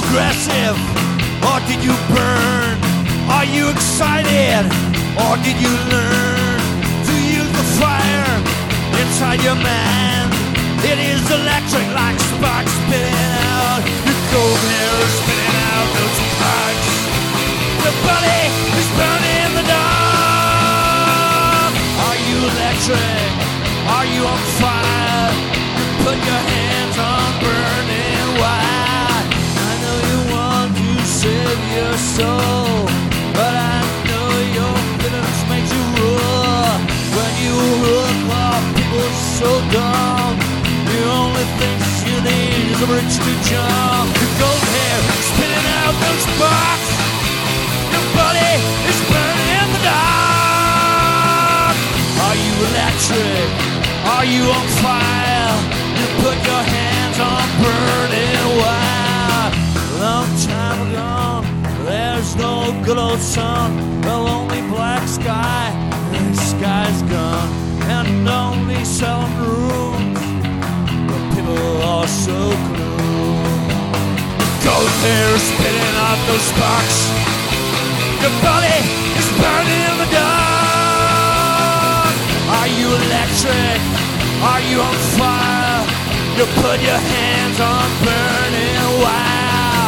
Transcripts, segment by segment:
aggressive, or did you burn? Are you excited, or did you learn to use the fire inside your mind? It is electric like sparks spitting out. Your cold hair is spitting out those sparks. Your body is burning in the dark. Are you electric? Are you on fire? You put your hands on burning wire. I know you want to save your soul, but I know your feelings make you roar. When you look off people so dumb, the only thing you need is a bridge to jump. Your gold hair spitting out those sparks. Your body is burning in the dark. Are you electric? Are you on fire? You put your hands on burning wire. Long time ago, there's no good old sun, the lonely black sky. The sky's gone, and only selling rooms. The people are so cruel. Gold hair spitting out those sparks. Your body is burning in the dark. Are you electric? Are you on fire? You put your hands on burning wire.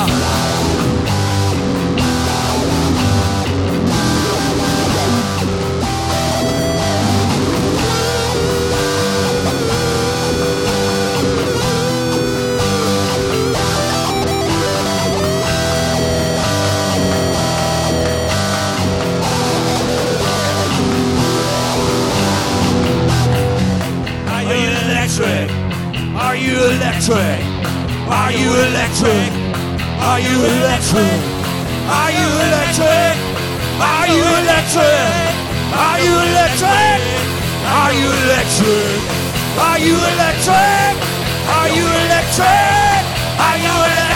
Are you electric? Are you electric? Are you electric? Are you electric? Are you electric? Are you electric? Are you electric? Are you electric? Are you electric? Are you electric?